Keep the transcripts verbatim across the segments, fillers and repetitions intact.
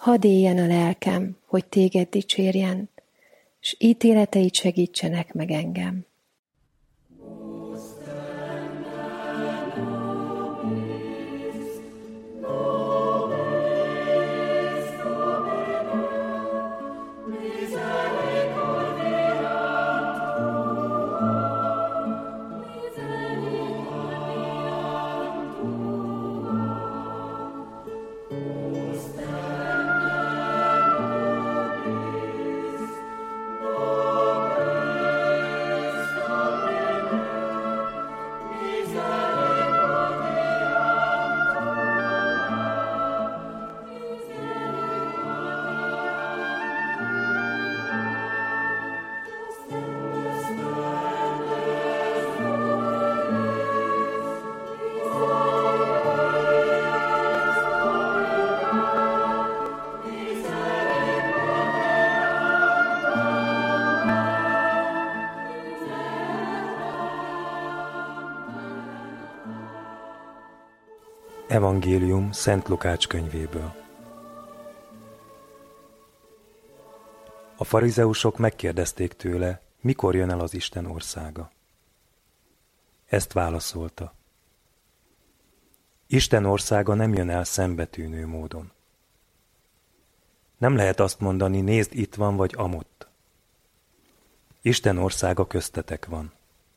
Hadd éljen a lelkem, hogy téged dicsérjen, s ítéleteid segítsenek meg engem. Evangélium Szent Lukács könyvéből. A farizeusok megkérdezték tőle, mikor jön el az Isten országa. Ezt válaszolta: Isten országa nem jön el szembetűnő módon. Nem lehet azt mondani, nézd, itt van vagy amott. Isten országa köztetek van.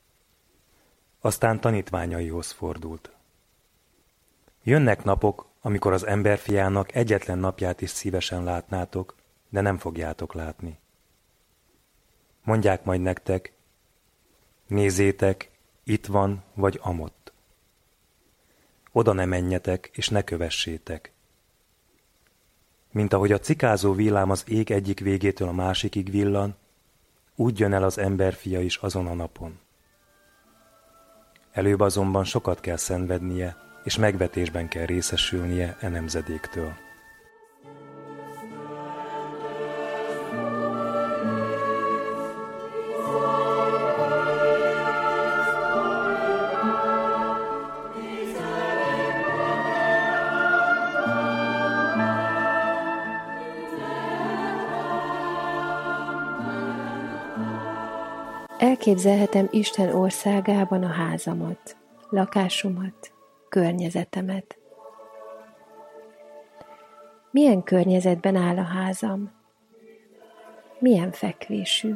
Aztán tanítványaihoz fordult. Jönnek napok, amikor az emberfiának egyetlen napját is szívesen látnátok, de nem fogjátok látni. Mondják majd nektek, nézzétek, itt van vagy amott. Oda ne menjetek, és ne kövessétek. Mint ahogy a cikázó villám az ég egyik végétől a másikig villan, úgy jön el az emberfia is azon a napon. Előbb azonban sokat kell szenvednie, és megvetésben kell részesülnie e nemzedéktől. Elképzelhetem Isten országában a házamat, lakásomat, környezetemet. Milyen környezetben áll a házam? Milyen fekvésű?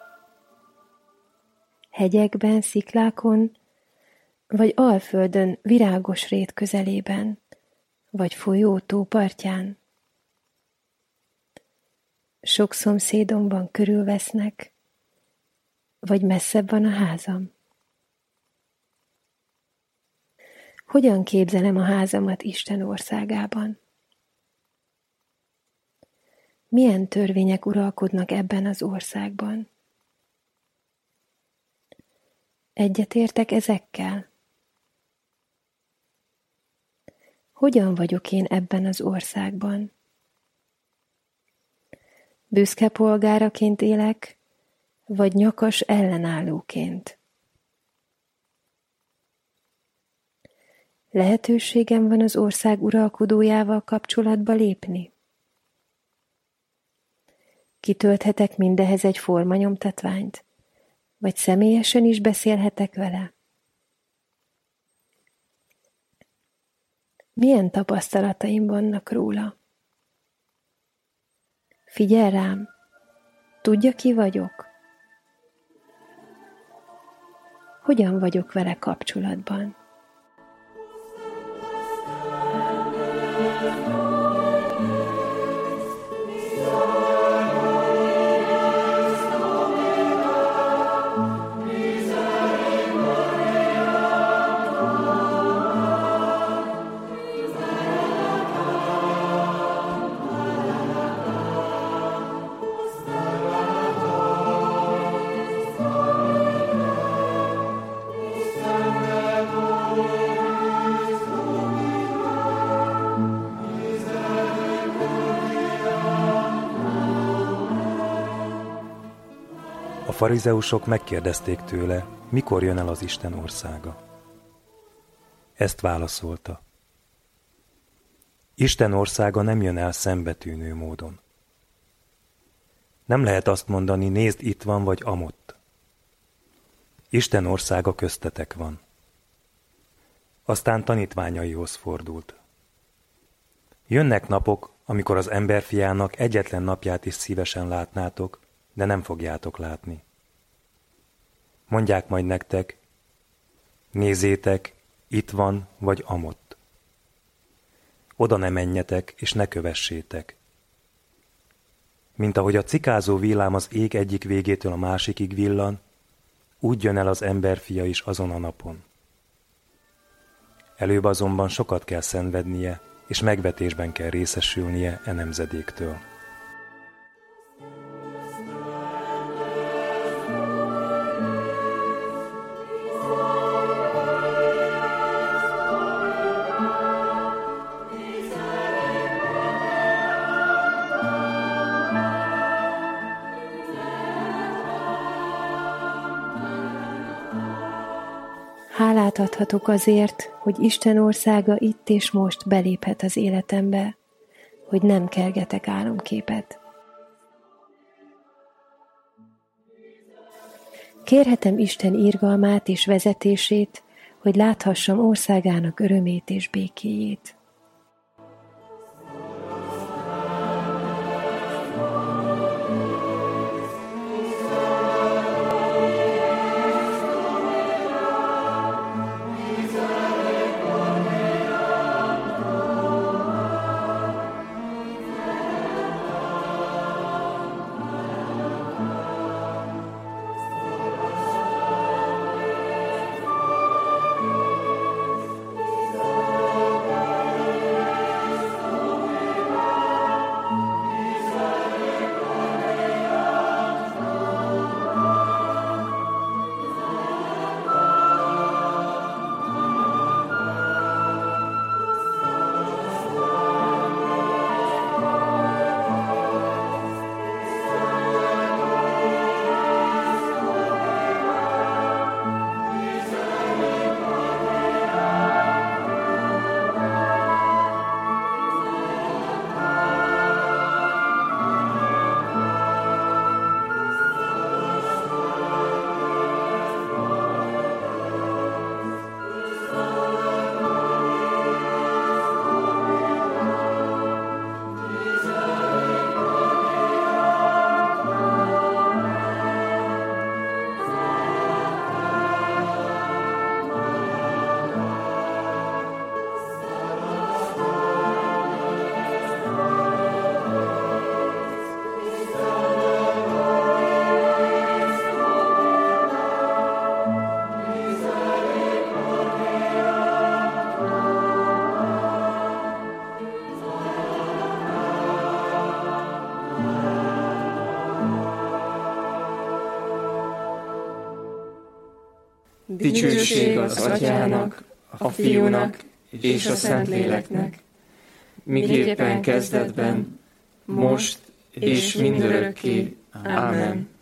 Hegyekben, sziklákon, vagy alföldön, virágos rét közelében, vagy folyó tópartján? Sok szomszédom van, körülvesznek, vagy messzebb van a házam? Hogyan képzelem a házamat Isten országában? Milyen törvények uralkodnak ebben az országban? Egyetértek ezekkel? Hogyan vagyok én ebben az országban? Büszke polgáraként élek, vagy nyakas ellenállóként? Lehetőségem van az ország uralkodójával kapcsolatba lépni? Kitölthetek mindehez egy formanyomtatványt, vagy személyesen is beszélhetek vele? Milyen tapasztalataim vannak róla? Figyel rám, tudja, ki vagyok? Hogyan vagyok vele kapcsolatban? A farizeusok megkérdezték tőle, mikor jön el az Isten országa. Ezt válaszolta: Isten országa nem jön el szembetűnő módon. Nem lehet azt mondani, nézd, itt van vagy amott. Isten országa köztetek van. Aztán tanítványaihoz fordult. Jönnek napok, amikor az emberfiának egyetlen napját is szívesen látnátok, de nem fogjátok látni. Mondják majd nektek, nézzétek, itt van vagy amott. Oda ne menjetek, és ne kövessétek. Mint ahogy a cikázó villám az ég egyik végétől a másikig villan, úgy jön el az emberfia is azon a napon. Előbb azonban sokat kell szenvednie, és megvetésben kell részesülnie e nemzedéktől. Hálát adhatok azért, hogy Isten országa itt és most beléphet az életembe, hogy nem kergetek álomképet. Kérhetem Isten irgalmát és vezetését, hogy láthassam országának örömét és békéjét. Dicsőség az Atyának, a Fiúnak és a Szentléleknek, miképpen kezdetben, most és mindörökké. Ámen.